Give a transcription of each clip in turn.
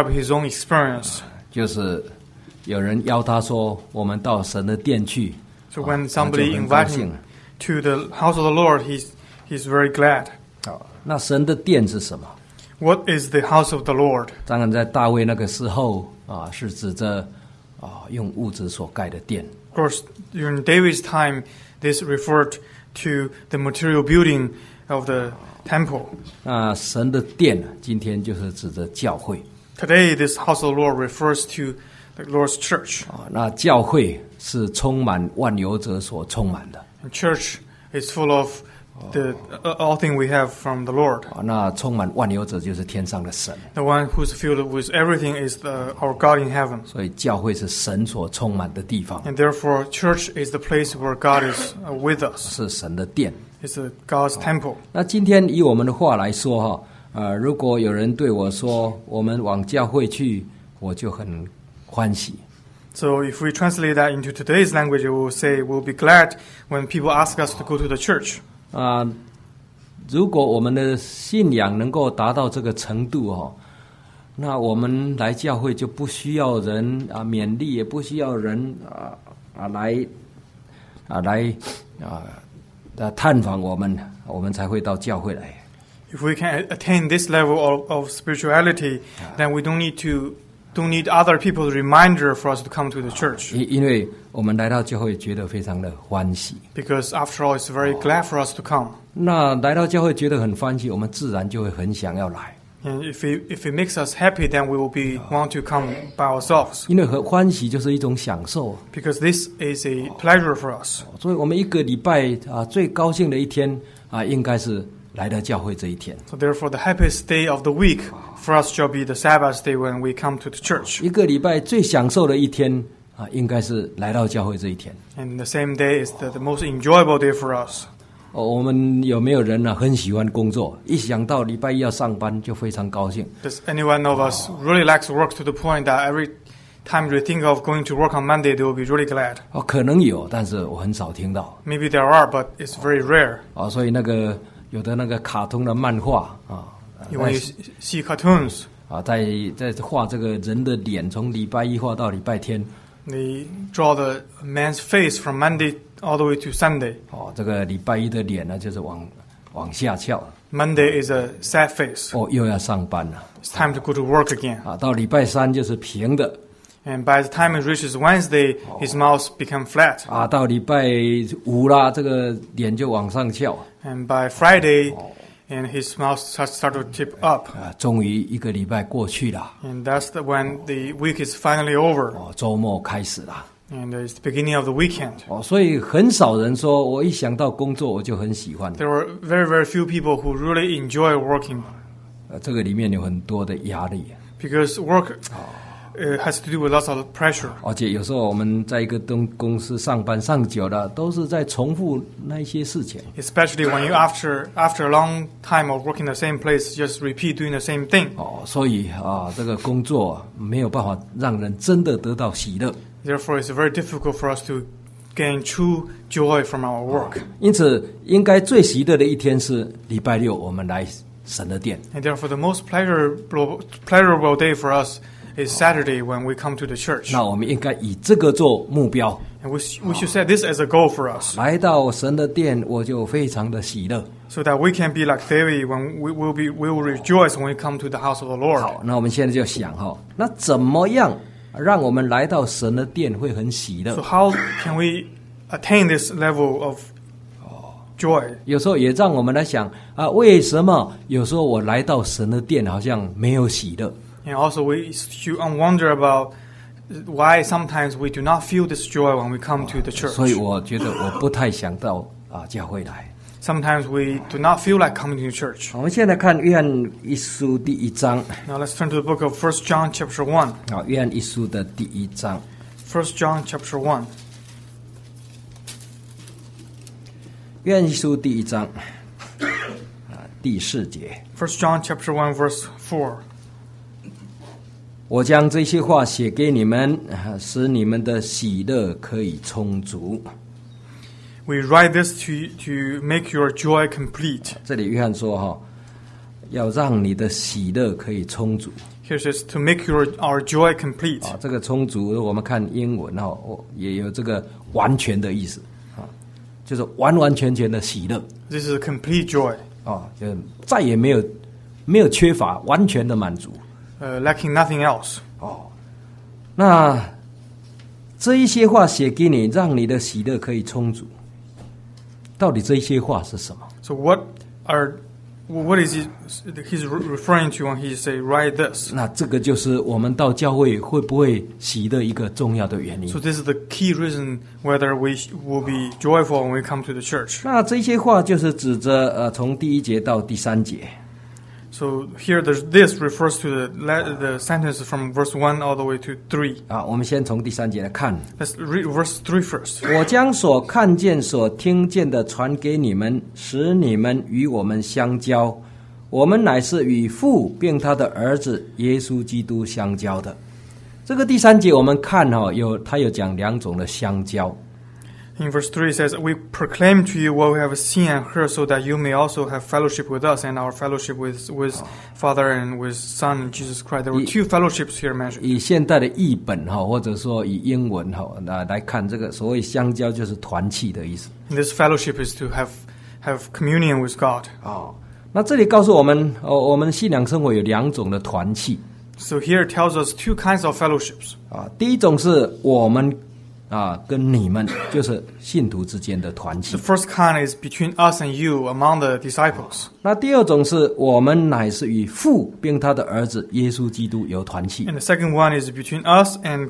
describe his own experience. 就是有人邀他说，我们到神的殿去。 So when somebody invited him to the house of the Lord, he's very glad. 那神的殿是什么？ What is the house of the Lord? 当然，在大卫那个时候是指着用物质所盖的殿。 Of course, during David's time, this referred to the material building of the temple. 那神的殿今天就是指着教会。 Today, this house of the Lord refers to the Lord's church. 那教会是充满万有者所充满的。 And church is full of all things we have from the Lord. 那充满万有者就是天上的神。 The one who's filled with everything is our God in heaven. 所以教会是神所充满的地方。 And therefore, church is the place where God is with us. 是神的殿。 It's God's temple. 那今天以我们的话来说如果有人对我说我们往教会去，我就很欢喜。 So if we translate that into today's language, we will say we'll be glad when people ask us to go to the church. 如果我们的信仰能够达到这个程度那我们来教会就不需要人勉励，也不需要人来探访我们，我们才会到教会来。 If we can attain this level of spirituality, then we don't need other people's reminder for us to come to the church. 因为我们来到教会觉得非常的欢喜。 Because after all, it's very glad for us to come. 那来到教会觉得很欢喜，我们自然就会很想要来。 And if it makes us happy, then we will want to come by ourselves. 因为很欢喜就是一种享受。 Because this is a pleasure for us. 所以我们一个礼拜最高兴的一天应该是来到教会这一天。 So therefore, the happiest day of the week for us shall be the Sabbath day when we come to the church. 一个礼拜最享受的一天应该是来到教会这一天。 And the same day is the most enjoyable day for us. 我们有没有人很喜欢工作？一想到礼拜一要上班就非常高兴。 Does anyone of us really likes work to the point that every time they think of going to work on Monday, they will be really glad? 可能有，但是我很少听到。 Maybe there are, but it's very rare. 所以有的那个卡通的漫画 When you see cartoons, 在画这个人的脸，从礼拜一画到礼拜天。 They draw the man's face from Monday all the way to Sunday. 这个礼拜一的脸呢，就是往下翘。 Monday is a sad face. 又要上班了。 It's time to go to work again. 到礼拜三就是平的。 And by the time it reaches Wednesday, his mouth become flat. 到礼拜五啦，这个脸就往上翘。 And by Friday, and his mouth start to tip up. 终于一个礼拜过去了。 And that's when the week is finally over. 周末开始了。 And it's the beginning of the weekend. 所以很少人说我一想到工作我就很喜欢。 There were very, very few people who really enjoy working. 这个里面有很多的压力。 Because work has to do with lots of pressure. 而且有时候我们在一个公司上班上久了，都是在重复那一些事情。 Especially when you after a long time of working the same place, just repeat doing the same thing. 所以这个工作没有办法让人真的得到喜乐。 Therefore, it's very difficult for us to gain true joy from our work. 因此，应该最喜乐的一天是礼拜六，我们来神的殿。 And therefore, the most pleasurable day for us is Saturday when we come to the church. 那我们应该以这个做目标。 And we should set this as a goal for us. 来到神的殿，我就非常的喜乐。 So that we can be like David when we will rejoice when we come to the house of the Lord. 好，那我们现在就想那怎么样让我们来到神的殿会很喜乐？ So how can we attain this level of joy? 有时候也让我们来想为什么有时候我来到神的殿好像没有喜乐？ And also we should wonder about why sometimes we do not feel this joy when we come to the church. 所以我觉得我不太想到教会来。 Sometimes we do not feel like coming to church. 我们现在看约翰一书第1章。 Now let's turn to the book of 1 John chapter 1. 约翰一书的第1章。 1 John chapter 1. 约翰一书第1章第4节。 1 John chapter 1 verse 4. 我将这些话写给你们，使你们的喜乐可以充足。 We write this to make your joy complete. 这里约翰说要让你的喜乐可以充足。 Here says to make our joy complete. 啊，这个充足，我们看英文也有这个完全的意思啊，就是完完全全的喜乐。 This is a complete joy. 啊，就再也没有缺乏，完全的满足。 Lacking nothing else. 哦，那这一些话写给你，让你的喜乐可以充足。到底这一些话是什么？ So what is he's referring to when he say write this? 那这个就是我们到教会会不会喜的一个重要的原因。 So this is the key reason whether we will be joyful when we come to the church. 那这些话就是指着从第1节到第3节。 So here this refers to the sentence from verse 1 all the way to 3. 啊，我们先从第3节来看。 Let's read verse 3 first. 我将所看见、所听见的传给你们，使你们与我们相交。我们乃是与父并他的儿子耶稣基督相交的。这个第3节我们看他有讲2种的相交。 In verse 3 it says, We proclaim to you what we have seen and heard, so that you may also have fellowship with us, and our fellowship with Father and with Son and Jesus Christ. There were 2 fellowships here mentioned. 以现代的译本或者说以英文来看，这个所谓相交就是团契的意思。 And this fellowship is to have communion with God. 那这里告诉我们，我们信仰生活有2种的团契。 So here it tells us 2 kinds of fellowships. 第一种是我们跟你们，就是信徒之间的团契。 The first kind is between us and you, among the disciples. 那第二种是我们乃是与父并他的儿子耶稣基督有团契。 And the second one is between us and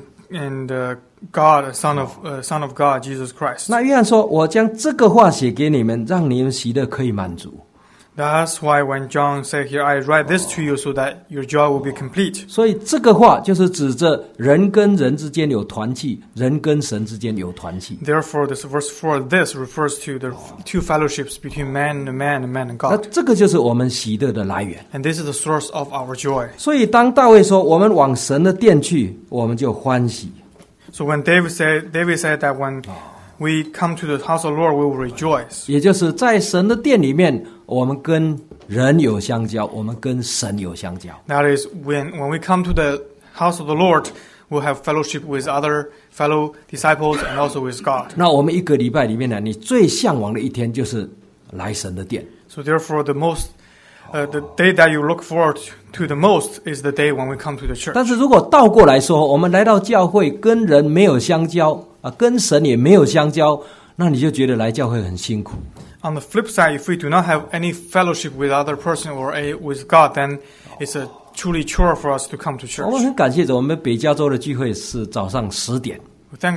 God, Son of God, Jesus Christ. 那约翰说：“我将这个话写给你们，让你们喜乐可以满足。” That's why when John said here, I write this to you so that your joy will be complete. 所以这个话就是指着人跟人之间有团契，人跟神之间有团契。 Therefore, this verse 4, this refers to the 2 fellowships between man and man and man and 那 God. 这个就是我们喜乐的来源。 And this is the source of our joy. 所以当大卫说我们往神的殿去，我们就欢喜。 So when David said that when we come to the house of the Lord, we will rejoice. 也就是在神的殿里面，我们跟人有相交，我们跟神有相交。 That is, when we come to the house of the Lord, we'll have fellowship with other fellow disciples and also with God. 那我们一个礼拜里面呢，你最向往的一天就是来神的殿。 So therefore, the day that you look forward to the most is the day when we come to the church. 但是如果倒过来说，我们来到教会跟人没有相交跟神也没有相交，那你就觉得来教会很辛苦。 On the flip side, if we do not have any fellowship with other person or with God, then it's a truly chore for us to come to 我们 church. 很感谢我们北加州的聚会是早上10点。 Thank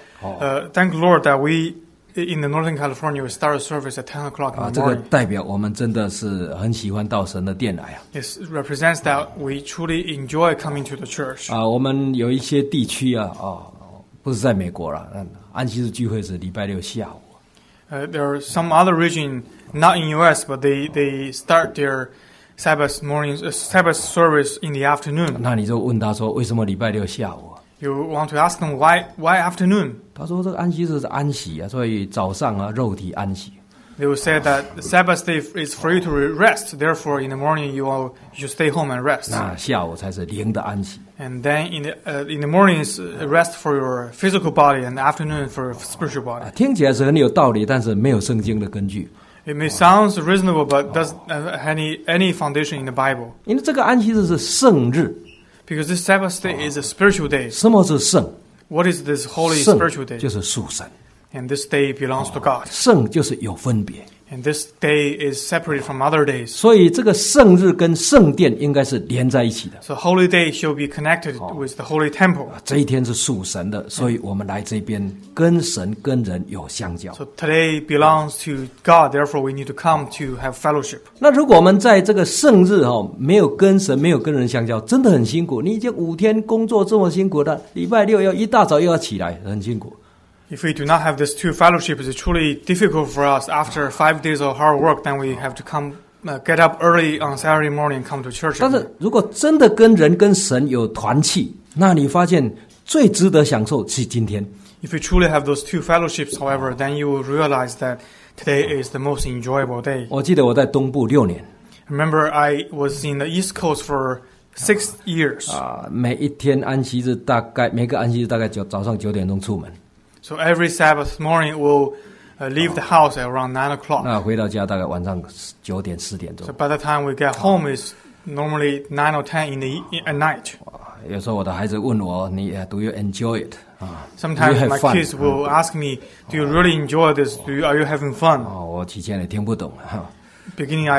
Lord that we in the Northern California we start a service at 10 o'clock in 这 the 个 morning. 代表我们真的是很喜欢到神的殿来啊。 It represents that we truly enjoy coming to the church. 我们有一些地区不是在美国啦，安息日聚会是礼拜6下午。 There are some other region, not in U.S., but they start their Sabbath service in the afternoon. 那你就问他说，为什么礼拜6下午？ You want to ask them why afternoon? 他说这个安息日是安息所以早上肉体安息。 They will say that the Sabbath day is for you to rest. Therefore, in the morning you should stay home and rest. 那下午才是灵的安息。 And then in the morning is rest for your physical body, and the afternoon for your spiritual body. 听起来是很有道理，但是没有圣经的根据。 It may sound reasonable, but doesn't have any foundation in the Bible. 因为这个安息日是圣日。 Because this Sabbath day is a spiritual day. 什么是圣？ What is this holy 圣 spiritual day? 就是属神。 And this day belongs to God. 圣就是有分别。 And this day is separated from other days. 所以这个圣日跟圣殿应该是连在一起的。 So holy day shall be connected with the holy temple. 这一天是属神的，所以我们来这边跟神跟人有相交。 So today belongs to God. Therefore, we need to come to have fellowship. 那如果我们在这个圣日没有跟神没有跟人相交，真的很辛苦。你已经5天工作这么辛苦了，礼拜6要一大早又要起来，很辛苦。 If we do not have these 2 fellowships, it's truly difficult for us. After 5 days of hard work, then we have to get up early on Saturday morning and come to church. 但是如果真的跟人跟神有团契，那你发现最值得享受是今天。 If you truly have those 2 fellowships, however, then you will realize that today is the most enjoyable day. 我记得我在东部6年， Remember, I was in the East Coast for 6 years. 每一天安息日每个安息日大概早上9点钟出门， So every Sabbath morning we'll leave the house at around 9 o'clock. 那回到家大概晚上9点10点钟 So。by the time we get home is normally 9 or 10 at night. 有时候我的孩子问我，do you enjoy it？ Sometimes Do you have my fun? kids will ask me, "Do you really enjoy this? Are you having fun?" 我以前也听不懂， Beginning,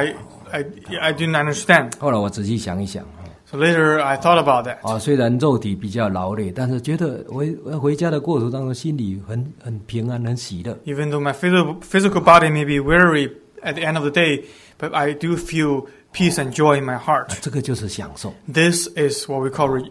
I didn't understand. 后来我仔细想一想， So later, I thought about that. 虽然肉体比较劳累，但是觉得回家的过程当中，心里很平安，很喜乐。 Even though my physical body may be weary at the end of the day, but I do feel peace and joy in my heart. 这个就是享受。 This is what we call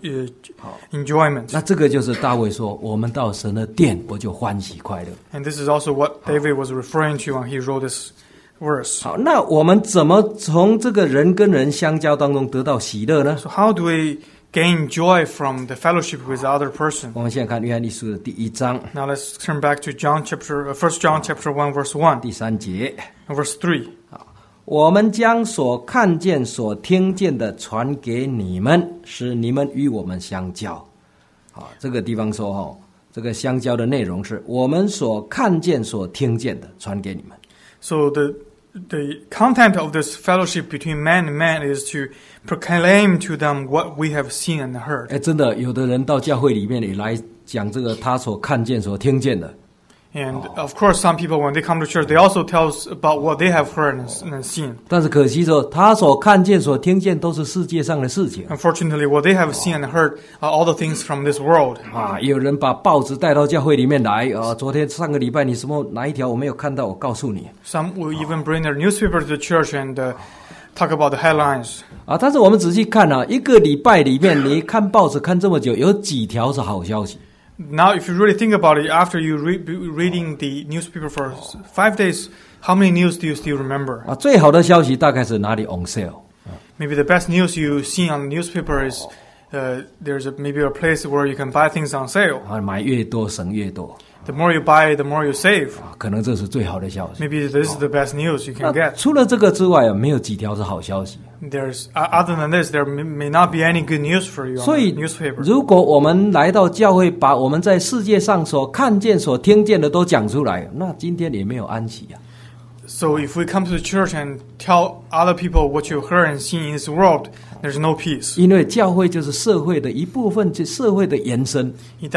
enjoyment. 那这个就是大卫说，我们到神的殿，我就欢喜快乐。 And this is also what David was referring to when he wrote this verse. 好，那我们怎么从这个人跟人相交当中得到喜乐呢？ So how do we gain joy from the fellowship with the other person? 我们现在看约翰一书的第1章 Now let's turn back to 1 John chapter 1 verse 1 第3节。 and verse 3. 我们将所看见、所听见的传给你们，使你们与我们相交。这个地方说这个相交的内容是我们所看见、所听见的传给你们。 So the content of this fellowship between man and man is to proclaim to them what we have seen and heard. 真的，有的人到教会里面也来讲这个他所看见、所听见的。 And of course, some people, when they come to church, they also tell us about what they have heard and seen. 但是可惜说，他所看见、所听见都是世界上的事情。 Unfortunately, what they have seen and heard are all the things from this world. 有人把报纸带到教会里面来。上个礼拜你哪一条我没有看到，我告诉你。 Some will even bring their newspaper to the church and talk about the headlines. 但是我们仔细看一个礼拜里面，你看报纸看这么久，有几条是好消息？ Now, if you really think about it, after you reading the newspaper for 5 days, how many news do you still remember? 最好的消息大概是哪里 on sale？ Maybe the best news you see on the newspaper is there's maybe a place where you can buy things on sale. 买越多省越多。 The more you buy, the more you save. 可能这是最好的消息。 Maybe this is the best news you can get. 除了这个之外没有几条是好消息。 There's other than this, there may not be any good news for you on 所以 the newspaper. 如果我们来到教会，把我们在世界上所看见、所听见的都讲出来，那今天也没有安息啊。 So if we come to the church and tell other people what you heard and seen in this world, there's no peace. 因为教会就是社会的一部分，就社会的延伸。 In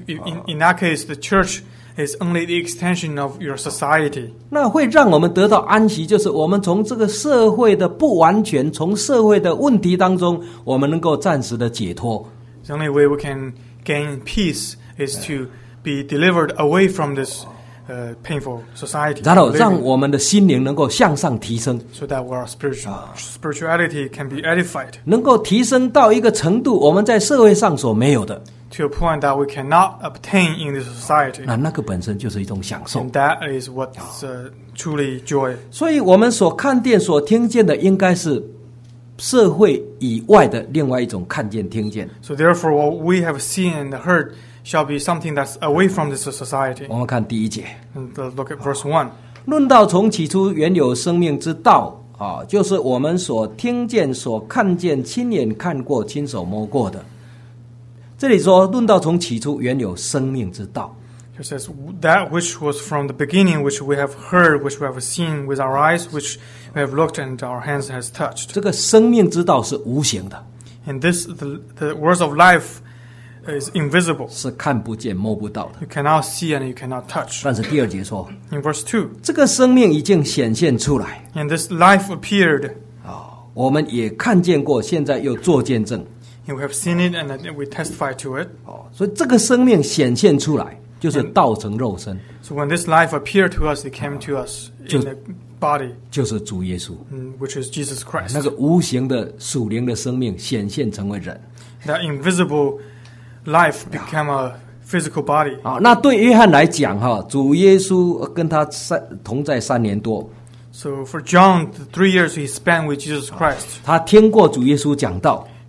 that case, the church is only the extension of your society. 那会让我们得到安息，就是我们从这个社会的不完全，从社会的问题当中，我们能够暂时的解脱。 The only way we can gain peace is to be delivered away from this painful society. 然后让我们的心灵能够向上提升， So that our spirituality can be edified 能够提升到一个程度，我们在社会上所没有的。 to a point that we cannot obtain in this society. 那个本身就是一种享受。 And that is what's truly joy. 所以我们所看见、所听见的，应该是社会以外的另外一种看见、听见。 So therefore, what we have seen and heard shall be something that's away from this society. 我们看第1节， And look at verse 1. 论到从起初原有生命之道就是我们所听见、所看见、亲眼看过、亲手摸过的。这里说，论到从起初原有生命之道。 It says, that which was from the beginning, which we have heard, which we have seen with our eyes, which we have looked and our hands has touched. 这个生命之道是无形的， And this, the words of life is invisible. 是看不见、摸不到的。 You cannot see and you cannot touch. 但是第2节说， In verse 2, 这个生命已经显现出来， and this life appeared, 我们也看见过，现在又做见证。 and we have seen it and we testify to it. 所以这个生命显现出来，就是道成肉身， So when this life appeared to us, it came to us in the body, 就是主耶稣。 which is Jesus Christ. 那个无形的属灵的生命显现成为人。 That invisible life became a physical body. 那对约翰来讲，主耶稣跟他同在3年多， So for John, the 3 years he spent with Jesus Christ, 他听过主耶稣讲道，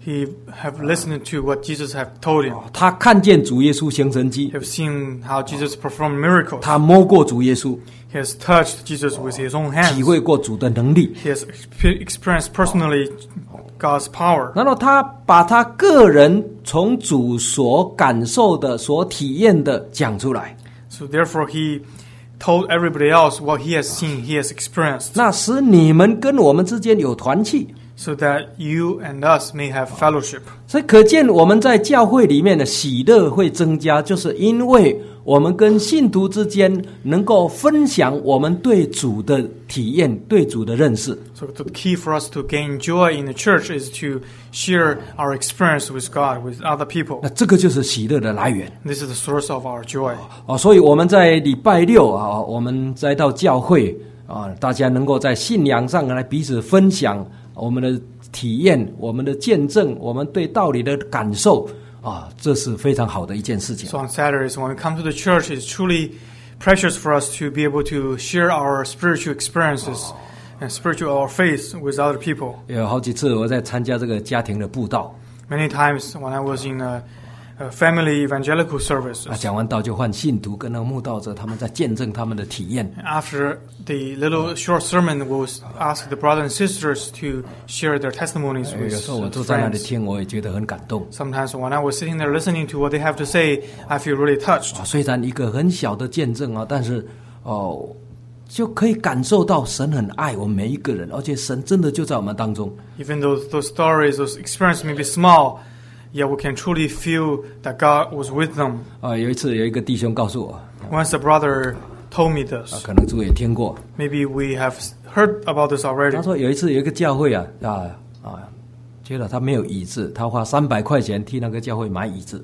he have listened to what Jesus have told him. 他看见主耶稣行神迹， He have seen how Jesus performed miracles. 他摸过主耶稣， He has touched Jesus with his own 体 hands. 会过主的能力。 He has experienced personally God's power. 然后他把他个人从主所感受的、所体验的讲出来， So therefore he told everybody else what he has seen, he has experienced, 那使你们跟我们之间有团契。 so that you and us may have fellowship. 所以可见我们在教会里面的喜乐会增加，就是因为我们跟信徒之间能够分享我们对主的体验、对主的认识。 So the key for us to gain joy in the church is to share our experience with God, with other people. 那这个就是喜乐的来源。 This is the source of our joy. 所以我们在礼拜六啊，我们再到教会啊，大家能够在信仰上来彼此分享我们的体验、我们的见证、我们对道理的感受啊，这是非常好的一件事情。 So on Saturdays, when we come to the church, it's truly precious for us to be able to share our spiritual experiences and our faith with other people. 有好几次我在参加这个家庭的布道 Many times when I was in a family evangelical services, 讲完道就换信徒跟那个慕道者，他们在见证他们的体验。 after the little short sermon, we'll ask the brothers and sisters to share their testimonies 有 with 时候我坐在那里 friends. 听，我也觉得很感动。 Sometimes when I was sitting there listening to what they have to say, I feel really touched. 虽然一个很小的见证啊，但是就可以感受到神很爱我们每一个人，而且神真的就在我们当中。 Even though those stories, those experiences may be small, yeah, we can truly feel that God was with them. 有一次有一个弟兄告诉我， Once a brother told me this. 可能诸位也听过， Maybe we have heard about this already. 他说有一次有一个教会觉得他没有椅子，他花300块钱替那个教会买椅子。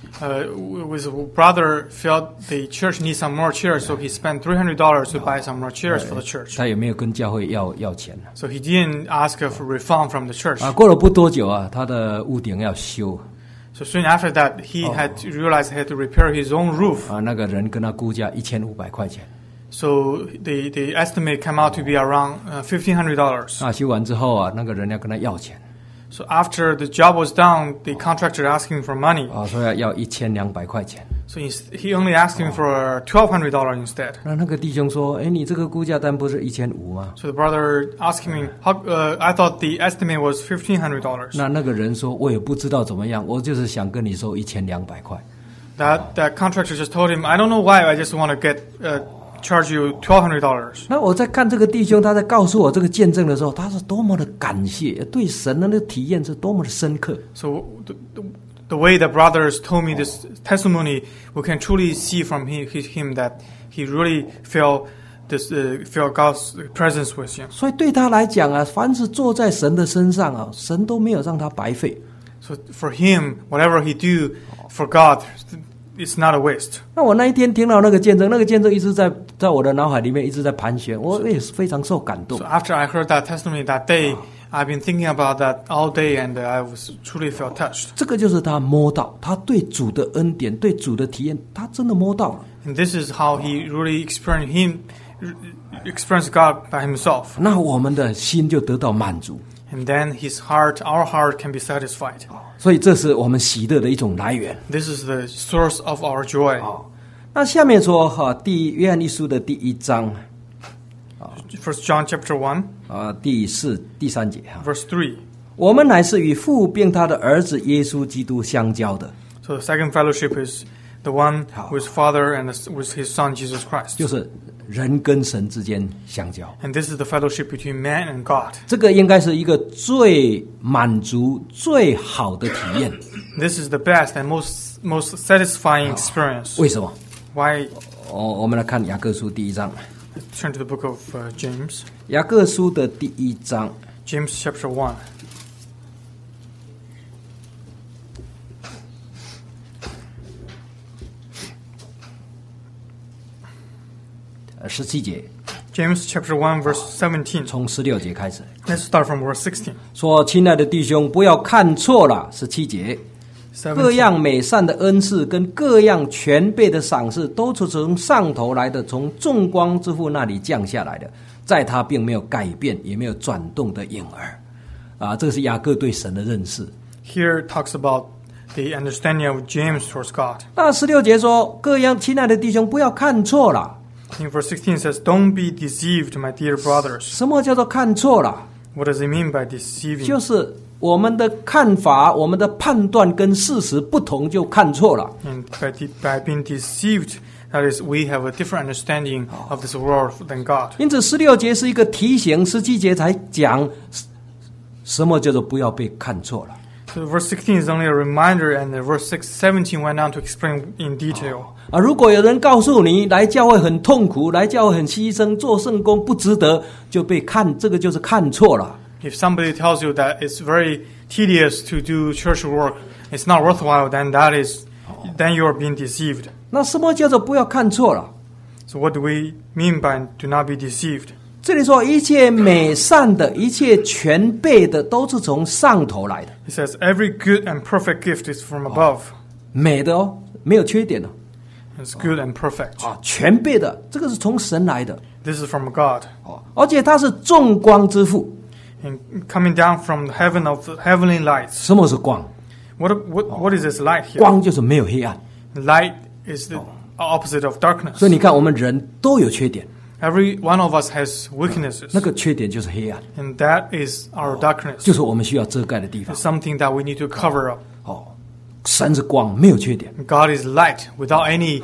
With a brother felt the church needs some more chairs, so he spent $300 to buy some more chairs for the church. 他也没有跟教会要钱 So he didn't ask for refund from the church. 过了不多久啊，他的屋顶要修 So soon after that, he had to realize he had to repair his own roof. 那个人跟他估价1500块钱。 So the estimate came out to be around $1,500. 修完之后啊，那个人要跟他要钱 So after the job was done, the contractor asking for money. 说要1200块钱。 So he only asked him for $1,200 instead. 那个弟兄说：“你这个估价单不是1500吗 So the brother asked him, I thought the estimate was $1,500. 那个人说：“我也不知道怎么样，我就是想跟你收1200块。 That contractor just told him, I don't know why, I just want to charge you $1,200. 那我在看这个弟兄，他在告诉我这个见证的时候，他是多么的感谢，对神的那个体验是多么的深刻。 So the way the brothers told me this testimony, we can truly see from him that he really felt God's presence with him. 所以对他来讲啊，凡是坐在神的身上啊，神都没有让他白费。 So for him, whatever he do for God, it's not a waste. 那我那一天听到那个见证，一直在我的脑海里面一直在盘旋，我也是非常受感动 So。after I heard that testimony that day, I've been thinking about that all day, and I was truly felt touched. 这个就是他摸到，他对主的恩典、对主的体验，他真的摸到了。 And this is how he really experienced God by himself. 那我们的心就得到满足， And then our heart can be satisfied. 所以这是我们喜乐的一种来源。 This is the source of our joy. 那下面说约翰一书的第1章 First John chapter 1, 第3节 verse 3. 我们乃是与父并他的儿子耶稣基督相交的， So the second fellowship is the one with Father and with his Son Jesus Christ. 就是人跟神之间相交。 And this is the fellowship between man and God. 这个应该是一个最满足、最好的体验。 This is the best and most satisfying experience. 为什么？ Why? 我们来看雅各书第1章。 Turn to the book of James. 雅各书的第1章 James chapter 1. 17节， James chapter 1, verse 17. 从16节开始 Let's start from verse 16. 说：“亲爱的弟兄，不要看错了。”17节，各样美善的恩赐跟各样全备的赏赐，都是从上头来的，从众光之父那里降下来的，在他并没有改变，也没有转动的影儿。这是雅各对神的认识。 here talks about the understanding of James towards God. 那16节说，各样亲爱的弟兄，不要看错了。 In verse 16 it says, "Don't be deceived, my dear brothers." 什么叫做看错了？ What does it mean by deceiving? 就是我们的看法、我们的判断跟事实不同，就看错了。 And by being deceived, that is, we have a different understanding of this world than God. 因此16节是一个提醒，17节才讲什么叫做不要被看错了。 So verse 16 is only a reminder, and verse 17 went on to explain in detail. 如果有人告诉你来教会很痛苦，来教会很牺牲，做圣工不值得，就被看，这个就是看错了。 If somebody tells you that it's very tedious to do church work, it's not worthwhile, then you are being deceived. 那什么叫做不要看错了？ So what do we mean by do not be deceived? 这里说一切美善的、一切全备的，都是从上头来的。 It says, every good and perfect gift is from above. 美的哦，没有缺点的。 It's good and perfect. 全备的，这个是从神来的。 This is from God. 而且它是众光之父。 And coming down from the heaven of the heavenly lights. 什么是光？ What is this light here? 光就是没有黑暗。 Light is the opposite of darkness. 所以你看，我们人都有缺点。 Every one of us has weaknesses. 那个缺点就是黑暗， And that is our darkness. 就是我们需要遮盖的地方。 It's something that we need to cover up. 神是光，没有缺点。 God is light without any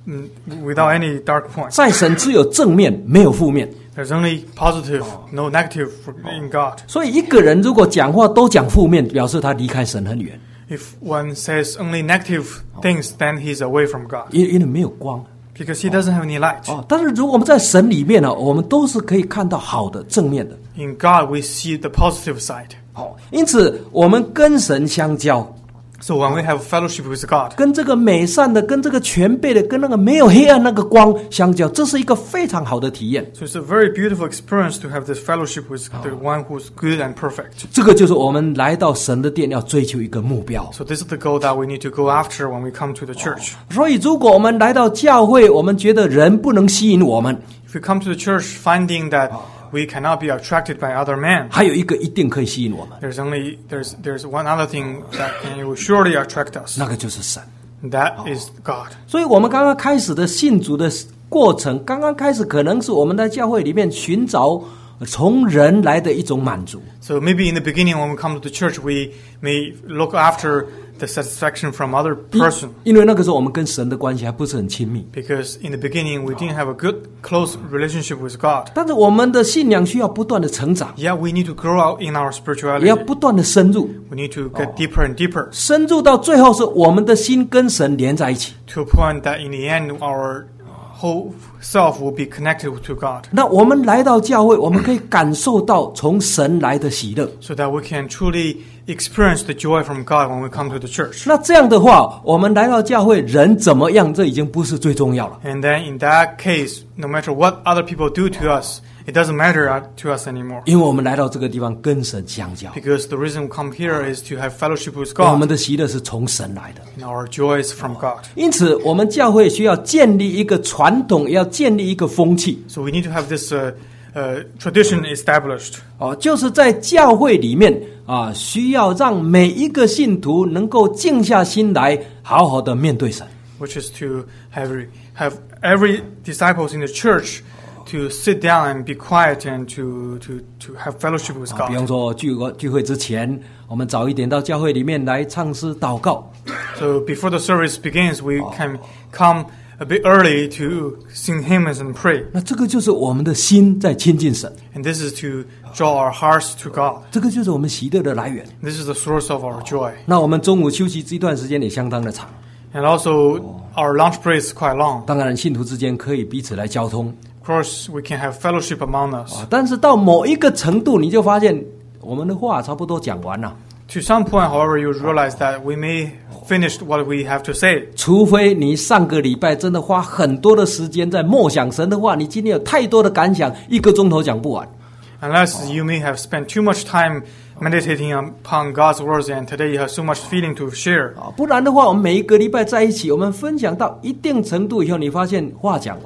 dark points. 在神只有正面，没有负面。 There's only positive, no negative in God. 所以一个人如果讲话都讲负面，表示他离开神很远， If one says only negative things, then he's away from God. 因为没有光。 Because he doesn't have any light. 但是如果我们在神里面呢，我们都是可以看到好的、正面的。 In God, we see the positive side. 因此我们跟神相交， So when we have fellowship with God, 跟这个美善的、跟这个全备的、跟那个没有黑暗那个光相交，这是一个非常好的体验。 so it's a very beautiful experience to have this fellowship with the one who's good and perfect. 这个就是我们来到神的殿要追求一个目标。 So this is the goal that we need to go after when we come to the church. 所以，如果我们来到教会，我们觉得人不能吸引我们， If we come to the church finding that we cannot be attracted by other men, 还有一个一定可以吸引我们， there's one other thing that will surely attract us. 那个就是神。 That is God. 所以，我们刚刚开始的信主的过程，刚刚开始可能是我们在教会里面寻找从人来的一种满足。 So maybe in the beginning when we come to the church, we may look after the satisfaction from other person. 因为那个时候我们跟神的关系还不是很亲密， Because in the beginning, we didn't have a good, close relationship with God. 但是我们的信仰需要不断的成长， Yeah, we need to grow out in our 也要 spirituality. 不断的深入， We need to get deeper and deeper 深入到最后是我们的心跟神连在一起。 to a point that in the end, our whole self will be connected to God. 那我们来到教会，我们可以感受到从神来的喜乐。 So that we can truly experience the joy from God when we come to the church. 那这样的话，我们来到教会，人怎么样，这已经不是最重要了。 And then in that case, no matter what other people do to us, it doesn't matter to us anymore. 因为我们来到这个地方跟神相交， Because the reason we come here is to have fellowship with 我们 God. 的喜乐是从神来的。 And our joy is from God. 因此，我们教会需要建立一个传统，也要建立一个风气。 So we need to have this tradition established. 就是在教会里面需要让每一个信徒能够静下心来，好好的面对神。 Which is to have every disciples in the church to sit down and be quiet and to have fellowship with 比 God. 方说聚会之前，我们早一点到教会里面来唱诗祷告。 So before the service begins, we can come a bit early to sing hymns and pray. 那这个就是我们的心在亲近神， And this is to draw our hearts to God. 这个就是我们喜乐的来源。 This is the source of our joy. 那我们中午休息这段时间也相当的长， And also, our lunch break is quite long. 当然信徒之间可以彼此来交通， Of course, we can have fellowship among us. 但是到某一个程度，你就发现我们的话差不多讲完了。 To some point, however, you realize that we may finish what we have to say. 除非你上个礼拜真的花很多的时间在默想神的话，你今天有太多的感想，1个钟头讲不完。 Unless you may have spent too much time meditating upon God's words and today you have so much feeling to share. 不然的话，我们每一个礼拜在一起，我们分享到一定程度以后，你发现话讲完了。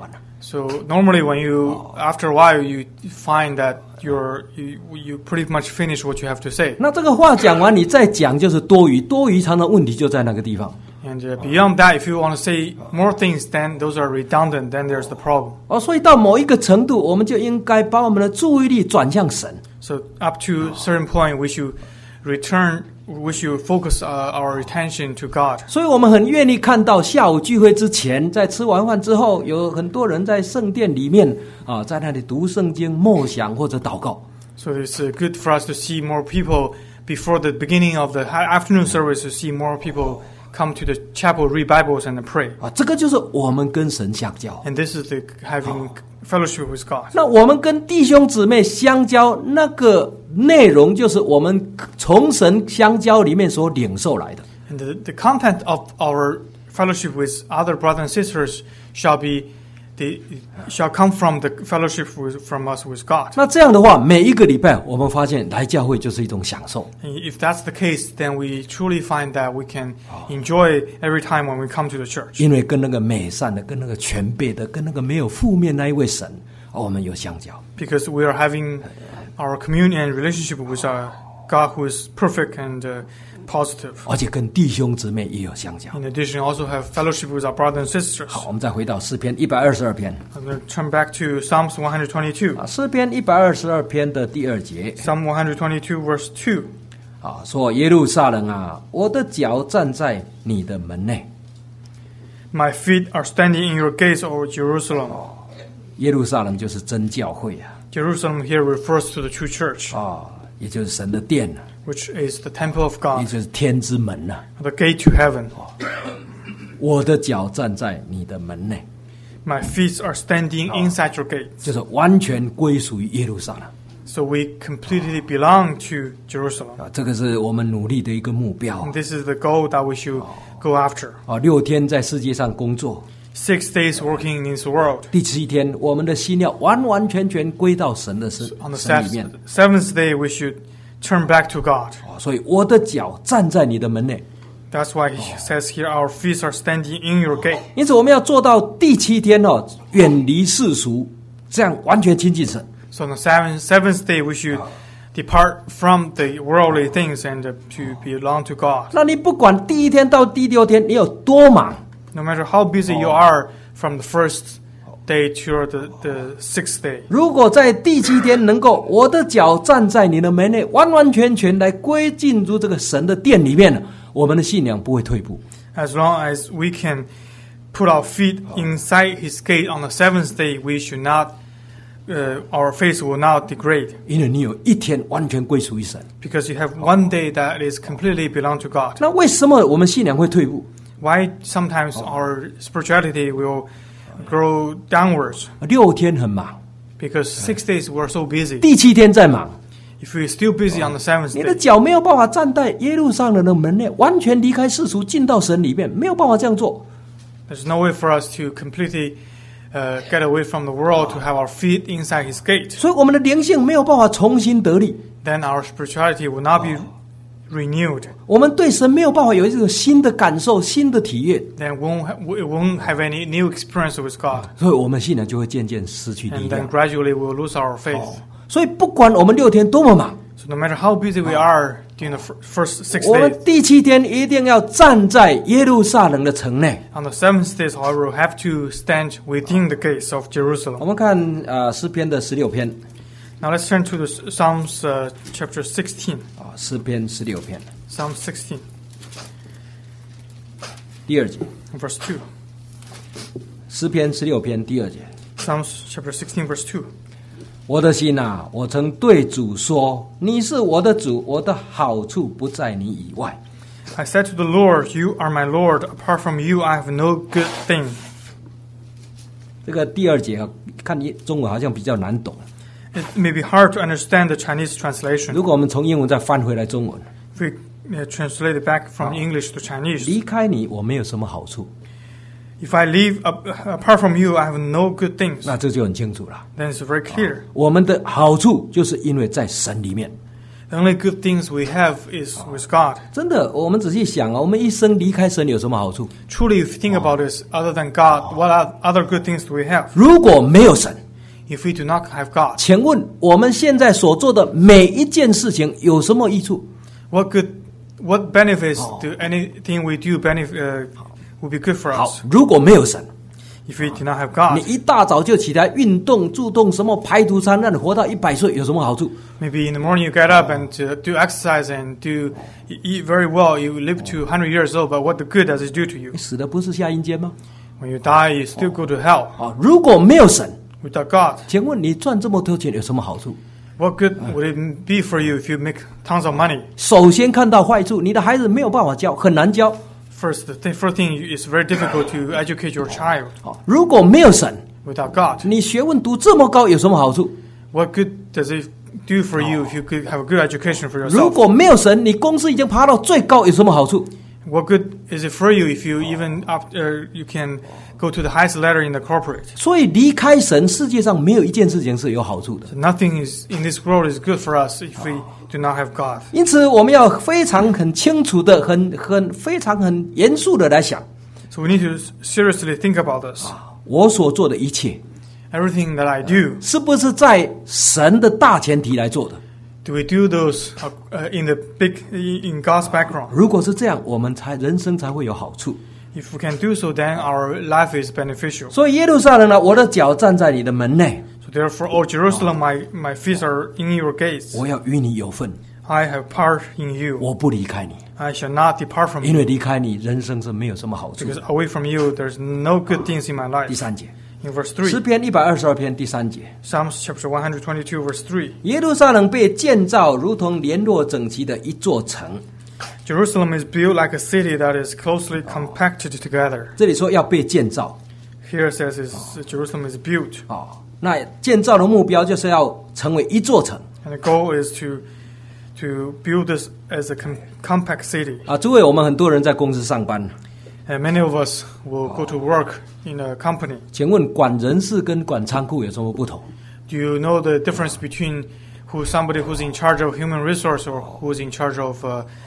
So normally when after a while you find that you pretty much finish what you have to say. 那这个话讲完，你再讲就是多余，多余常常问题就在那个地方。 And beyond that, if you want to say more things, then those are redundant. Then there's the problem. 所以到某一个程度，我们就应该把我们的注意力转向神。 So up to a certain point, we should focus our attention to God. 所以我们很愿意看到下午聚会之前，在吃完饭之后，有很多人在圣殿里面在那里读圣经、默想或者祷告。 So it's good for us to see more people before the beginning of the afternoon service. To see more people come to the chapel, read Bibles, and pray. 这个就是我们跟神相交。 And this is having fellowship with God. 那我们跟弟兄姊妹相交，那个内容就是我们从神相交里面所领受来的。 And the content of our fellowship with other brothers and sisters shall come from the fellowship from us with God. 那这样的话，每一个礼拜我们发现来教会就是一种享受。 If that's the case, then we truly find that we can enjoy every time when we come to the church. 因为跟那个美善的、跟那个全备的、跟那个没有负面那一位神，我们有相交。 Because we are having our communion and relationship with God who is perfect and positive. 而且跟弟兄姊妹也有相交。 In addition, also have fellowship with our brothers and sisters. 好，我们再回到诗篇122篇。 I'm going to turn back to Psalms 122. 诗篇122篇的第2节。 Psalm 122 verse 2. 说耶路撒冷啊，我的脚站在你的门内。 My feet are standing in your gates, O Jerusalem. 耶路撒冷就是真教会啊。 Jerusalem here refers to the true church. 也就是神的殿啊。 Which is the temple of God. 也就是天之门啊。 The gate to heaven. 我的脚站在你的门内。 My feet are standing inside your gates. 就是完全归属于耶路撒冷。 So we completely belong to Jerusalem. 这个是我们努力的一个目标。 And this is the goal that we should go after. 6天在世界上工作。 6 days working in this world. 第7天，我们的心要完完全全归到神的身里面。 7th day, we should turn back to God. 所以我的脚站在你的门内。 That's why he says here, our feet are standing in your gate. 因此，我们要做到第7天远离世俗，这样完全亲近神。 So on the seventh day, we should depart from the worldly things and to belong to God. 那你不管第1天到第6天，你有多忙。 No matter how busy you are from the first day to the 6th day. 如果在第7天能够我的脚站在你的门内，完完全全来归进入这个神的殿里面，我们的信仰不会退步。 As long as we can put our feet inside His gate on the 7th day, we should not, our faith will not degrade. 因为你有1天完全归属于神。 Because you have one day that is completely belong to God. 那为什么我们信仰会退步？ Why sometimes our spirituality will grow downwards? 6天很忙。 Because 6 days we're so busy. 第7天再忙。 If we're still busy on the 7th day. 你的脚没有办法站在耶路撒冷的门内，完全离开世俗，进到神里面，没有办法这样做。 There's no way for us to completely get away from the world to have our feet inside His gate. 所以我们的灵性没有办法重新得力。 Then our spirituality will not be renewed. 我们对神没有办法有一种新的感受、新的体验。 Then we won't have any new experience with God. 所以我们信仰就会渐渐失去力 And then 量。 gradually we'll lose our faith. 所以不管我们6天多么忙， So no matter how busy we are during the first 6 我们 days, 第7天一定要站在耶路撒冷的城内。 on the 7th day, however, we have to stand within the gates of 我 Jerusalem. 们看诗篇的16篇。 Now let's turn to the Psalms chapter 16. 诗篇16篇 Psalm 16, 第2节。 verse 2. 诗篇16篇第2节。 Psalms chapter 16, verse 2. 我的心啊，我曾对主说：“你是我的主，我的好处不在你以外。” I said to the Lord, You are my Lord. Apart from you, I have no good thing. 这个第2节看中文好像比较难懂。 It may be hard to understand the Chinese translation. 如果我们从英文再翻回来中文， If we translate it back from English to Chinese, 离开你我没有什么好处， if I leave apart from you, I have no good things. 那这就很清楚了。 Then it's very clear. 我们的好处就是因为在神里面。 The only good things we have is with God. 真的，我们仔细想啊，我们一生离开神有什么好处？ Truly, if you think about this, other than God, what other good things do we have? 如果没有神， If we do not have God, 请问我们现在所做的每一件事情有什么益处？ what benefits do anything we do will be good for 好 us? 如果没有神， If we do not have 你 God, 一大早就起来运动、注动什么排毒餐，让你活到100岁，有什么好处？ maybe in the morning you get up and do exercise and eat very well, you live to 100 years old, but what the good does it do to you? 你死的不是下阴间吗？ When you die, you still go to hell. 如果没有神， Without God, 请问你赚这么多钱有什么好处？ what good would it be for you if you make tons of money? 首先看到坏处，你的孩子没有办法教，很难教。 First, the first thing is very difficult to educate your child. 如果没有神， Without God, 你学问读这么高有什么好处？ what good does it do for you if you could have a good education for 如 yourself? 果没有神，你公司已经爬到最高有什么好处？ What good is it for you if you even you can go to the highest ladder in the corporate? 所以离开神，世界上没有一件事情是有好处的。 So nothing is in this world is good for us if we do not have God. 因此，我们要非常很清楚的、非常很严肃的来想， So we need to seriously think about this. 我所做的一切 Everything that I do, 是不是在神的大前提来做的？ do we do those in God's background? 如果是这样，我们人生才会有好处。 If we can do so, then our life is beneficial. 所以耶路撒冷呢，我的脚站在你的门内， So therefore, O Jerusalem, my feet are in your gates. 我要与你有份， I have part in you. 我不离开你， I shall not depart from 因为 you. 离开你，人生是没有什么好处。 Because away from you, there's no good things in my 第 life. 3节， In verse 诗 3, 篇122篇第3节， Psalms chapter 122, verse 3. 耶路撒冷被建造如同联络整齐的一座城。 Jerusalem is built like a city that is closely compacted together. 这里说要被建造 Here it says Jerusalem is built. 那建造的目标就是要成为一座城 And the goal is to build this as a compact city. 诸位，我们很多人在公司上班， And many of us will go to work in a company. 请问管人事跟管仓库有什么不同？ Do you know the difference between somebody who's in charge of human resource or who's in charge of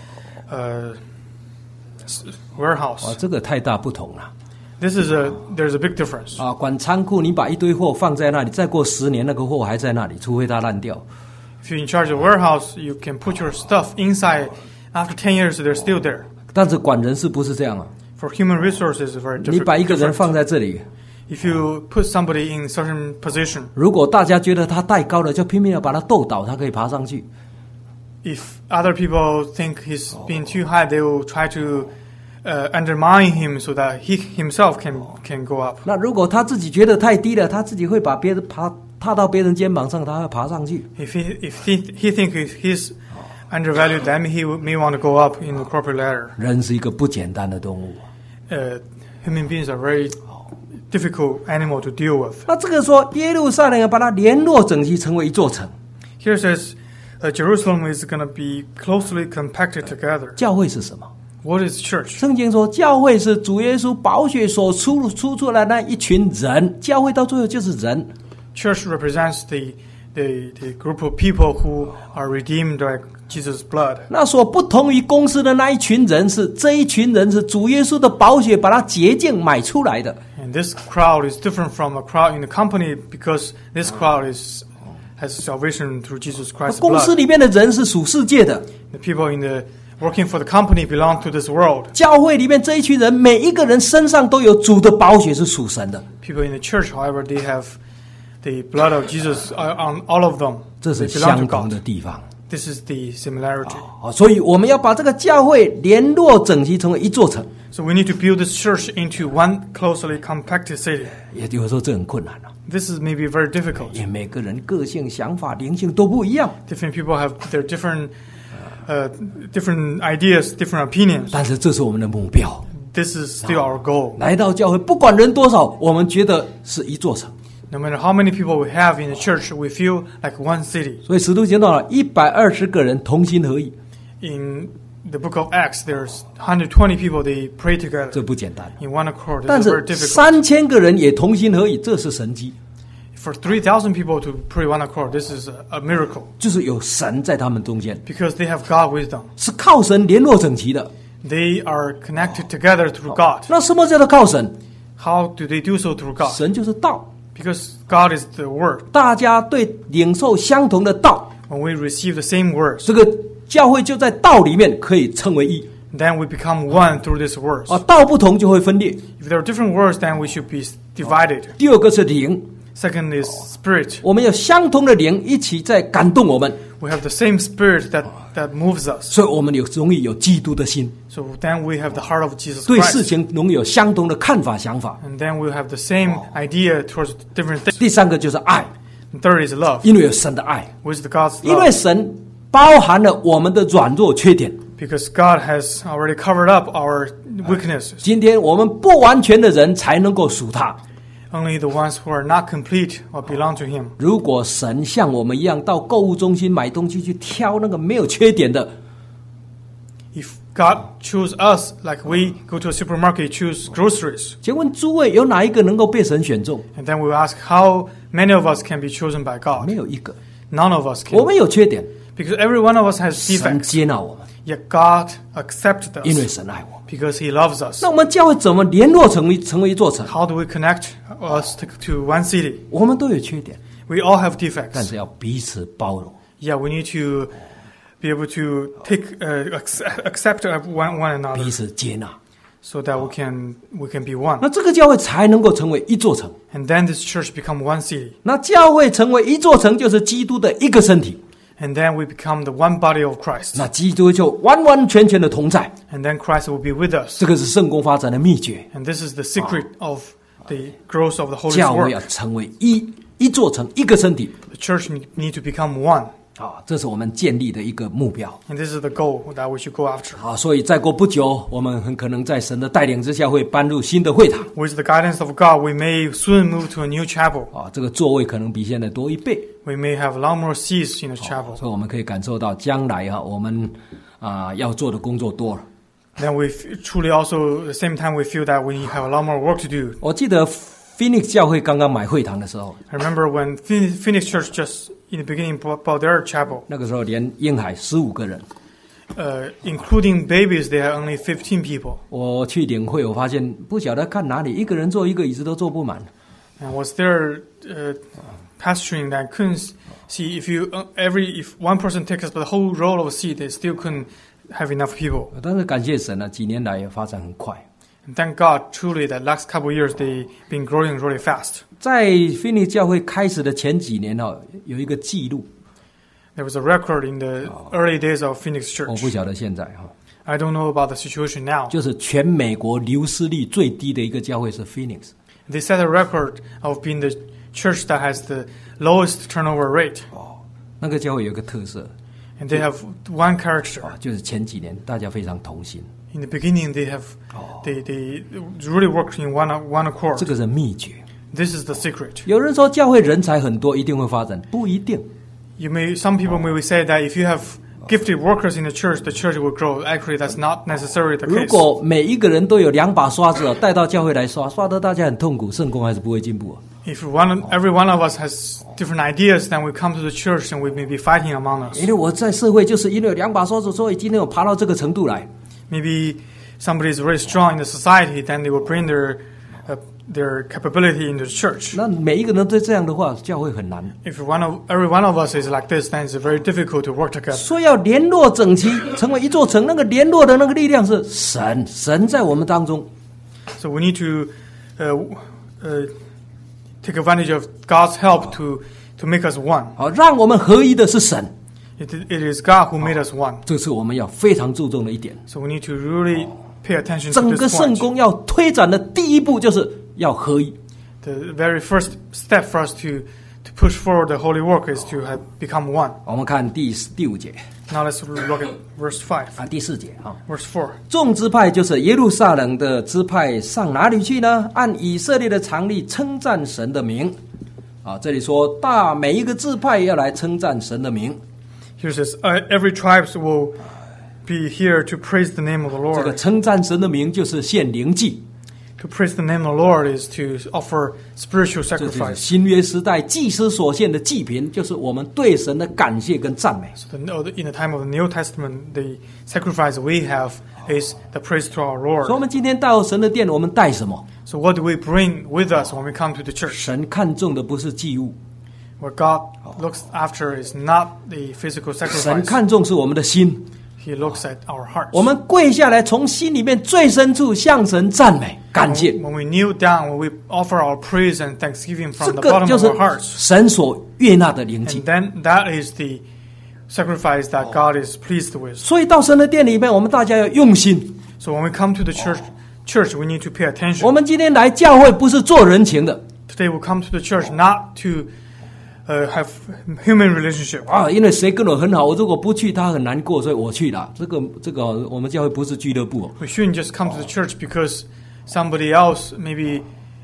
warehouse? 这个太大不同了。 There's a big difference. 管仓库，你把一堆货放在那里，再过10年那个货还在那里，除非它烂掉。 If you're in charge of warehouse, you can put your stuff inside. After 10 years, they're still there. 但是管人事不是这样啊， For human resources, it's very 你把一个人 different. 放在这里， If you put somebody in a certain position, 如果大家觉得他太高了，就拼命要把他斗倒，他可以爬上去。 if other people think he's being too high, they will try to undermine him so that he himself can go up. 那如果他自己觉得太低了，他自己会把别人踏到别人肩膀上，他会爬上去。 If he thinks he's undervalued, then he may want to go up in the corporate ladder. 人是一个不简单的动物。 Human beings are very difficult animal to deal with. 那这个说耶路撒冷要把它联络整齐，成为一座城。 Here it says Jerusalem is going to be closely compacted together. 教会是什么？ What is church? 圣经说，教会是主耶稣宝血所出出来的那一群人。教会到最后就是人。 Church represents the group of people who are redeemed by Jesus' blood. 那所不同于公司的那一群人是，这一群人是主耶稣的宝血把它洁净买出来的。 And this crowd is different from a crowd in the company because this crowd has salvation through Jesus Christ's 公司 blood. 里面的人是属世界的， The people working for the company belong to this world. 教会里面这一群人，每一个人身上都有主的宝血，是属神的。 People in the church, however, they have the blood of Jesus on all of them. 这 They 是 belong to 相同 God. 的地方。 This is the similarity. 所以我们要把这个教会联络整齐，成为一座城。 So we need to build this church into one closely compacted city. 也有时候这很困难啊， This is maybe very difficult. 因为每个人个性、想法、灵性都不一样。 Different people have their different ideas, different opinions. 但是这是我们的目标。 This is still our goal. 来到教会，不管人多少，我们觉得是一座城。 No matter how many people we have in the church, we feel like one city. 所以使徒行传了120个人同心合意， In the book of Acts, there's 120 people, they pray 这 together 不简单。 in one accord. 但 This is 是 very difficult. 3000个人也同心合意，这是神迹。 for 3,000 people to pray one accord, this is a miracle 就是有神在他们中间， because they have God with them. 是靠神联络整齐的。 They are connected together through God. 那什么叫做靠神？ How do they do so through God? 神就是道， Because God is the Word. 大家对领受相同的道， When we receive the same words, 这个教会就在道里面可以称为一。 then we become one through these words. 道不同就会分裂。 If there are different words, then we should be divided. 第二个是灵， Second is Spirit. 我们有相同的灵一起在感动我们， We have the same Spirit that moves us. 所以我们容易有基督的心， So then we have the heart of Jesus 对事 Christ. 情容易有相同的看法想法。 And then we have the same idea towards different things. 第三个就是爱， And third is love, 因为有神的爱， which is God's 因为 love. 神包含了我们的软弱缺点。 Because God has already covered up our weaknesses. 今天我们不完全的人才能够属他。 Only the ones who are not complete or belong to Him. 如果神像我们一样到购物中心买东西去挑那个没有缺点的， If God chose us like we go to a supermarket, choose groceries. 请问诸位有哪一个能够被神选中？ And then we ask how many of us can be chosen by God. 没有一个。 None of us 我 can. 们有缺点， Because every one of us has 神 defects. 接纳我们， Yet God accepted 因为 us 神爱我们。 because He loves us. 那我们教会怎么联络成为一座城？ How do we connect us to one city? 我们都有缺点， We all have 但 defects. 是要彼此包容。 Yeah, we need to be able to accept one another 彼此接纳， so that we can be one. 那这个教会才能够成为一座城。 And then this church become one city. 那教会成为一座城，就是基督的一个身体。 And then we become the one body of Christ. 那基督就完完全全的同在， And then Christ will be with us. 这个是圣功发展的秘诀。 And this is the secret of the growth of the Holy 教会要 Spirit. 成为一座城，一个身体。 The church need to become one. 这是我们建立的一个目标。 And this is the goal that we should go after. 所以再过不久，我们很可能在神的带领之下会搬入新的会堂。 With the guidance of God, we may soon move to a new chapel. 这个座位可能比现在多1倍。 We may have a lot more seats in the chapel. 所以我们可以感受到将来我们要做的工作多了。 Then we truly also, at the same time, we feel that we have a lot more work to do. 我记得 Phoenix 教会刚刚买会堂的时候， I remember when Phoenix Church just in the beginning bought their chapel, 那个时候连婴孩15个人。 including babies, they had only 15 people. 我去领会，我发现不晓得看哪里，一个人坐一个椅子都坐不满。 And was there pastoring that couldn't see if one person takes up the whole row of a seat, they still couldn't have enough people. 但是感谢神几年来发展很快。 And thank God, truly, that last couple of years they've been growing really fast. 在 Phoenix 教会开始的前几年有一个记录， There was a record in the early days of Phoenix 我 Church. 不晓得现在 I don't know about the situation now. 就是全美国流失率最低的一个教会是 Phoenix。 They set a record of being the church that has the lowest turnover rate. 那个教会有一个特色， And they have one character. 就是前几年大家非常同心， In the beginning, they really worked in one 这 accord. 个是秘诀。 This is the secret. 有人说教会人才很多，一定会发展，不一定。 Some people may say that if you have gifted workers in the church will grow. Actually, that's not necessarily the 如 case. 果每一个人都有2把刷子带到教会来刷，刷得大家很痛苦，圣工还是不会进步。 If every one of us has different ideas, then we come to the church and we may be fighting among us. 因为我在社会就是因为有2把刷子，所以今天我爬到这个程度来。 Maybe somebody is very strong in the society, then they will bring their capability into the church. 那每一个人都这样的话，教会很难。 If every one of us is like this, then it's very difficult to work together. 所以要联络整齐，成为一座城。那个联络的那个力量是神，神在我们当中。 So we need to take advantage of God's help to make us one. 让我们合一的是神， It is God who made us one. 这是我们要非常注重的一点。 So we need to really pay attention to 整个 this 圣 point. 工要推展的第一步就是要合一。 The very first step for us to push forward the holy work is to become one. 我们看第5节 Now let's look at verse 5. 第4节 Verse 4. 众支派就是耶路撒冷的支派上哪里去呢？按以色列的常例称赞神的名。这里说每一个支派要来称赞神的名。 Here it says, every tribe will be here to praise the name of the 这个 Lord. 称赞神的名就是献灵祭。 To praise the name of the Lord is to offer spiritual 这就是 sacrifice. 新约时代祭司所献的祭品，就是我们对神的感谢跟赞美。 So in the time of the New Testament, the sacrifice we have is the praise to our 所以我 Lord. 们今天到神的殿，我们带什么？ So what do we bring with us when we come to the church? 神看重的不是祭物， What God looks after is not the physical 神 sacrifice. 看重是我们的心。 He looks at our hearts. 我们跪下来，从心里面最深处向神赞美、感谢。 When we kneel down, when we offer our praise and thanksgiving 这 from the 个 bottom 就 of 是 our hearts. 神所悦纳的灵祭 And。then that is the sacrifice that God is pleased with. 所以到神的殿里面，我们大家要用心。 So when we come to the church, we need to pay 我 attention. 们今天来教会不是做人情的 Today we come to the church not to have human relationship. 啊，因为谁跟我很好，我如果不去，他很难过，所以我去了。这个，我们教会不是俱乐部哦。 We shouldn't just come to the church because somebody else may be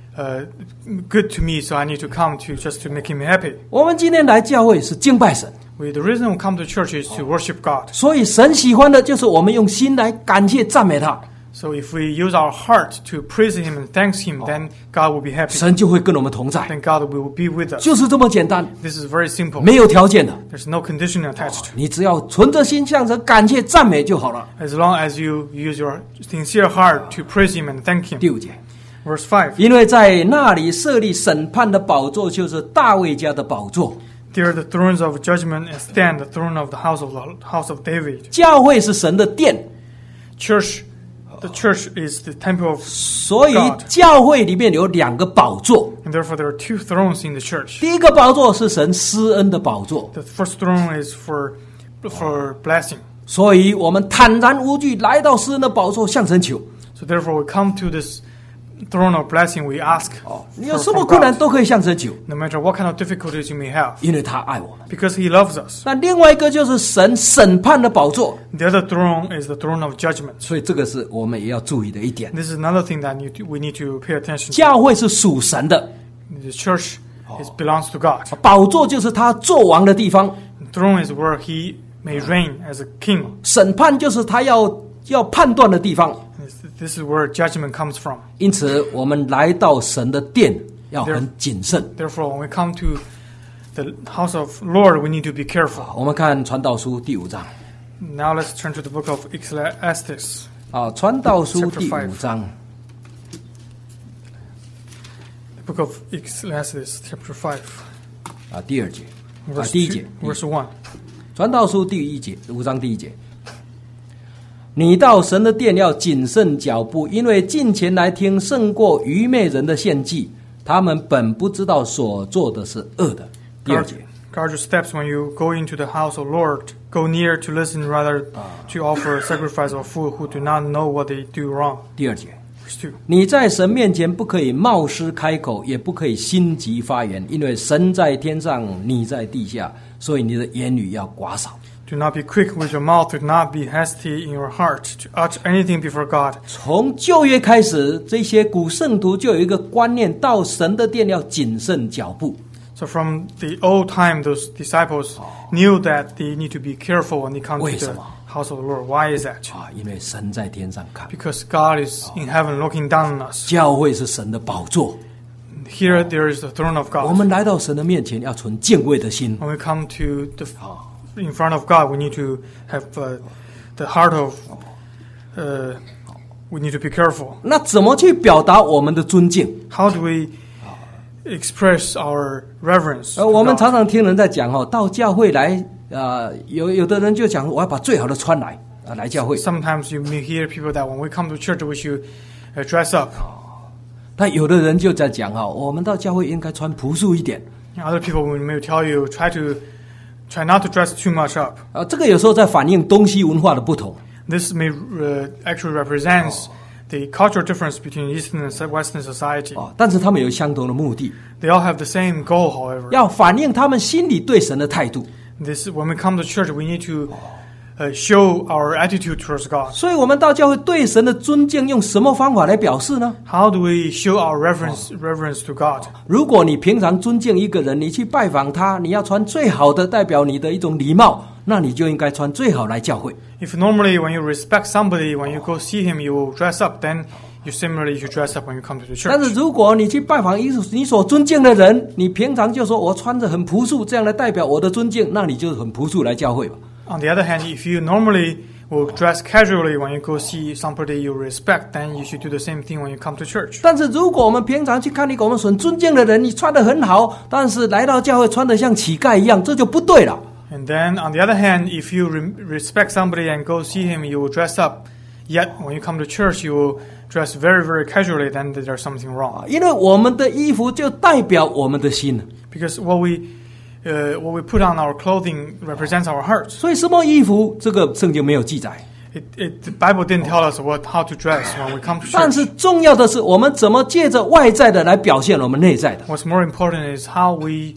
good to me, so I need to come to just to make him happy. 我们今天来教会是敬拜神， The reason we come to church is to worship God. 所以神喜欢的就是我们用心来感谢赞美他， So if we use our heart to praise Him and thanks Him, then God will be happy. 神就会跟我们同在， Then God will be with us. 就是这么简单， This is very simple. 没有条件的。 There's no condition attached. 你只要存着心向神感谢赞美就好了。 As long as you use your sincere heart to praise Him and thank Him. 第5节， Verse 5. 因为在那里设立审判的宝座，就是大卫家的宝座。 There the thrones of judgment and stand the throne of the house of David. 教会是神的殿， The church is the temple of 所以 God. 教会里面有2个宝座。 And therefore there are 2 thrones in the church. 第一个宝座是神施恩的宝座， The first throne is for blessing. 所以我们坦然无惧来到施恩的宝座，向神求。 So therefore we come to this throne of blessing, we ask 你有 for 什么 from 困难 God. 都可以向神求， No matter what kind of difficulties you may have. 因为他爱我们。 Because He loves us. 那另外一个就是神审判的宝座， The other throne is the throne of judgment. 所以这个是我们也要注意的一点。 This is another thing that we need to pay attention to. 教会是属神的， The church belongs to God. 宝座就是他做王的地方， The throne is where He may reign as a king. 审判就是他要判断的地方。 This is where judgment comes from. 因此，我们来到神的殿要很谨慎。 Therefore, when we come to the house of Lord, we need to be careful. 我们看传道书第5章 Now let's turn to the book of Ecclesiastes. 啊，传道书第5章 The book of Ecclesiastes, chapter 5, 啊第2节啊 verse 第1 2, 节， verse 1. 传道书第1节5章第1节。你到神的殿要谨慎脚步，因为近前来听胜过愚昧人的献祭，他们本不知道所做的是恶的。第2节。 Guard your steps when you go into the house of Lord. Go near to listen rather to offer sacrifice of food who do not know what they do wrong. 第2节。 Verse 2. 你在神面前不可以冒失开口，也不可以心急发言，因为神在天上，你在地下，所以你的言语要寡少。 Do not be quick with your mouth. Do not be hasty in your heart to utter anything before God. 从旧约开始，这些古圣徒就有一个观念，到神的殿要谨慎脚步。 So from the old time, those disciples knew that they need to be careful when they come to the house of the Lord. Why is that? 啊，因为神在天上看， Because God is in heaven looking down on us. 教会是神的宝座。 Here there is the throne of 我 God. 们来到神的面前，要存敬畏的心。 When we come to in front of God, we need to have the heart of. We need to be careful. 那怎么去表达我们的尊敬？ How do we express our reverence? to 我们 God? 常常听人在讲到教会来，有的人就讲我要把最好的穿来来教会。 Sometimes you may hear people that when we come to church, we should dress up. 但有的人就在讲我们到教会应该穿朴素一点。 Other people may tell you try not to dress too much up. 这个有时候在反映东西文化的不同。 This may actually represents the cultural difference between Eastern and Western society. 但是他们有相同的目的， They all have the same goal, however. 要反映他们心里对神的态度。 When we come to church, we need to show our attitude towards God. 所以我们到教会对神的尊敬用什么方法来表示呢？ How do we show our reverence to God? 如果你平常尊敬一个人，你去拜访他，你要穿最好的，代表你的一种礼貌，那你就应该穿最好来教会。 If normally when you respect somebody, when you go see him, you will dress up, then similarly you dress up when you come to the 但是 church. 如果你去拜访你所尊敬的人，你平常就说我穿着很朴素，这样来代表我的尊敬，那你就很朴素来教会吧。 On the other hand, if you normally will dress casually when you go see somebody you respect, then you should do the same thing when you come to church. 但是如果我们平常去看一个我们所尊敬的人，你穿得很好，但是来到教会穿得像乞丐一样，这就不对了。 And then, on the other hand, if you respect somebody and go see him, you will dress up. Yet, when you come to church, you will dress very, very casually, then there's something wrong. 因为我们的衣服就代表我们的心， Because what we put on our clothing represents our hearts. 所以什么衣服，这个圣经没有记载。 The Bible didn't tell us how to dress when we come to 但 church. 是重要的是，我们怎么借着外在的来表现我们内在的。 What's more important is how we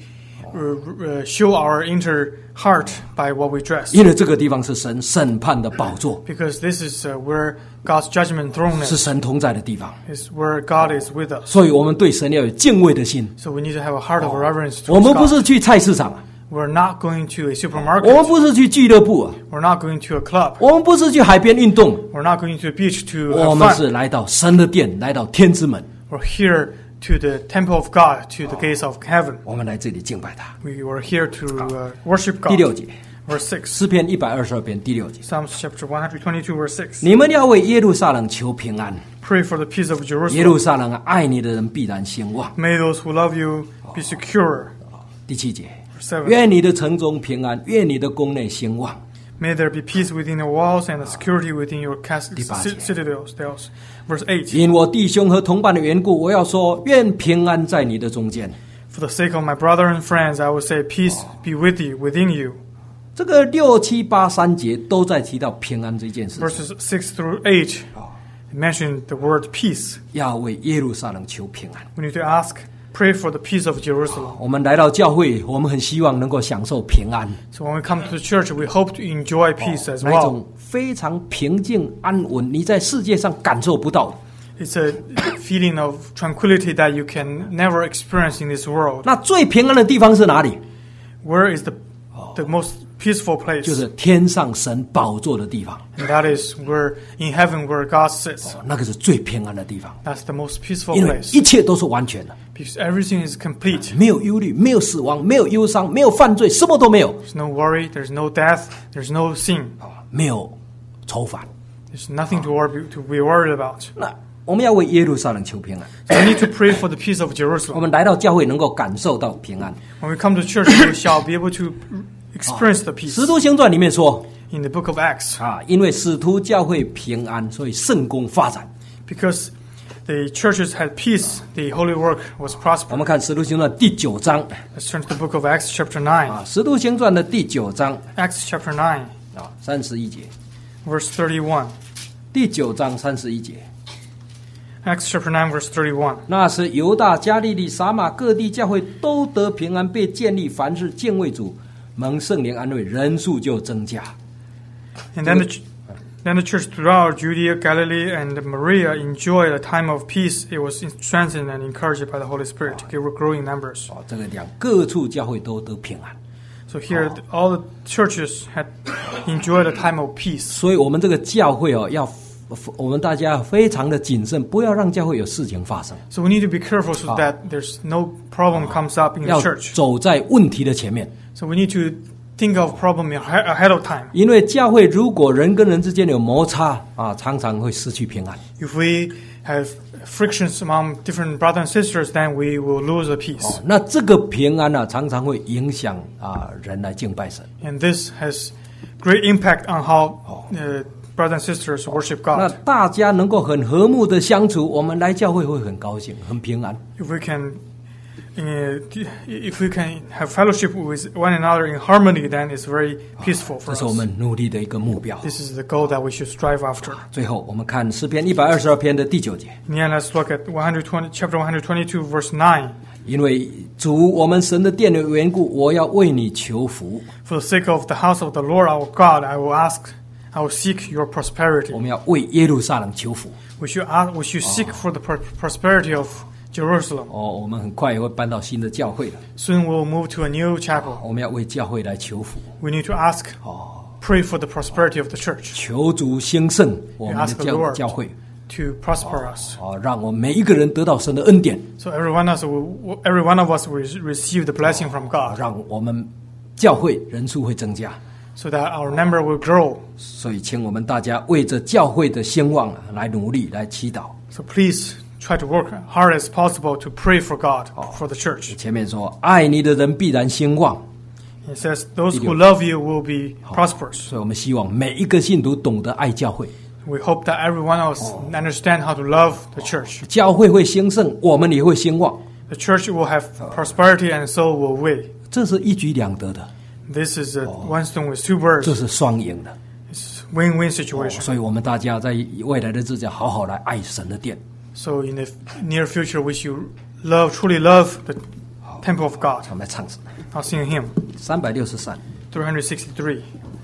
show our inner heart by what we dress. 因为这个地方是神审判的宝座， Because this is where God's judgment throne 是 is. 神同在的地方， Is where God is with us. 所以我们对神要有敬畏的心。 So we need to have a heart of reverence 我们 towards 不 God. 是去菜市场啊， We're not going to a 我们 supermarket. 不是去俱乐部啊， We're not going to a club. 我们不是去海边运动， We're not going to a beach to 我 have 们 fun. 是来到神的殿，来到天之门， We're here to the temple of God, to the gates of heaven. 我们来这里敬拜他。 We were here to worship 第 God. 六节， Verse 6. 诗篇122篇第六节， Psalms chapter 122, verse 6. 你们要为耶路撒冷求平安， Pray for the peace of 耶 Jerusalem. 路撒冷啊，爱你的人必然兴旺。 May those who love you be secure. 第七节， Verse 7. 愿你的城中平安，愿你的宫内兴旺。 May there be peace within your walls and security within your 第八节。 citadels. Verse 8. 因我弟兄和同伴的缘故，我要说，愿平安在你的中间。 For the sake of my brother and friends, I will say, peace be with you, within you. 这个6、7、8、3节都在提到平安这件事情， Verses 6 through 8 mention the word peace. 要为耶路撒冷求平安。 We need to pray for the peace of Jerusalem. 我们来到教会，我们很希望能够享受平安， So when we come to the church, we hope to enjoy peace as 那一 well. 种非常平静安稳，你在世界上感受不到的。 It's a feeling of tranquility that you can never experience in this world. 那最平安的地方是哪里？ Where is the most peaceful place? 就是天上神宝座的地方， And that is where in heaven where God sits. 那个是最平安的地方， That's the most peaceful 因为 place. 一切都是完全的， Because everything is complete. 没有忧虑，没有死亡，没有忧伤，没有犯罪，什么都没有， There's no worry, there's no death, there's no sin. 没有愁烦。 There's nothing to be worried about. 那我们要为耶路撒冷求平安， So we need to pray for the peace of 我 Jerusalem. 们来到教会能够感受到平安。 When we come to church, we shall be able to experience the peace. 使徒行传里面说 In the book of Acts, 啊，因为使徒教会平安，所以圣功发展。 because the churches had peace, the holy work was 我 prosperous. 们看使徒行传第9章 Let's turn to the book of Acts chapter 9. 啊，使徒行传的第9章 Acts chapter 9, 啊31节， verse 31. 第9章31节。 Acts chapter 9, verse 31. 那时犹大、加利利、撒玛各地教会都得平安，被建立，凡事敬畏主，蒙圣灵安慰，人数就增加。 And then the church throughout Judea, Galilee, and Maria enjoyed a time of peace. It was strengthened and encouraged by the Holy Spirit to grow in numbers. 哦，这个讲各处教会都得平安， So here, all the churches had enjoyed a time of peace. 所以我们这个教会哦，我们大家非常的谨慎，不要让教会有事情发生， So we need to be careful so that there's no problem comes up in the 要 church. 走在问题的前面。 So we need to think of problem ahead of time. 因为教会如果人跟人之间有摩擦啊，常常会失去平安。 If we have frictions among different brothers and sisters, then we will lose the peace. 那这个平安呢，常常会影响人来敬拜神。 And this has great impact on how brothers and sisters worship 那 God. 大家能够很和睦的相处，我们来教会会很高兴、很平安。 If we can have fellowship with one another in harmony, then it's very peaceful 这 for 是我 us. 们努力的一个目标。 This is the goal that we should strive after. 最后，我们看诗篇122篇的第9节， In the end, let's look at chapter 122, verse 9. 因为主我们神的殿的缘故，我要为你求福。 For the sake of the house of the Lord our God, I will seek your prosperity. 我们要为耶路撒冷求福。 We should seek for the prosperity of Jerusalem. 哦，我们很快也会搬到新的教会了。 Soon we'll move to a new chapel. 我们要为教会来求福， We need to pray for the prosperity of the church. 求主兴盛我们的 ask the Lord 教会， to prosper us. 让我们每一个人得到神的恩典， So every one of us will receive the blessing from God, 让我们教会人数会增加。 so that our number will grow. 所以，请我们大家为着教会的兴旺来努力，来祈祷。 So please try to work hard as possible to pray for God, for the church. 前面说，爱你的人必然兴旺， It says, those who love you will be prosperous. 所以我们希望每一个信徒懂得爱教会， We hope that every one of us understand how to love the church. 教会会兴盛，我们也会兴旺， The church will have prosperity and so will we. 这是一举两得的， This is a one stone with two birds. 这是双赢的。 It's win-win situation. 所以我们大家在未来的日子好好来爱神的殿。 So in the near future, we should truly love the temple of God. 我们来唱诗， I'll sing a hymn, 363。 363.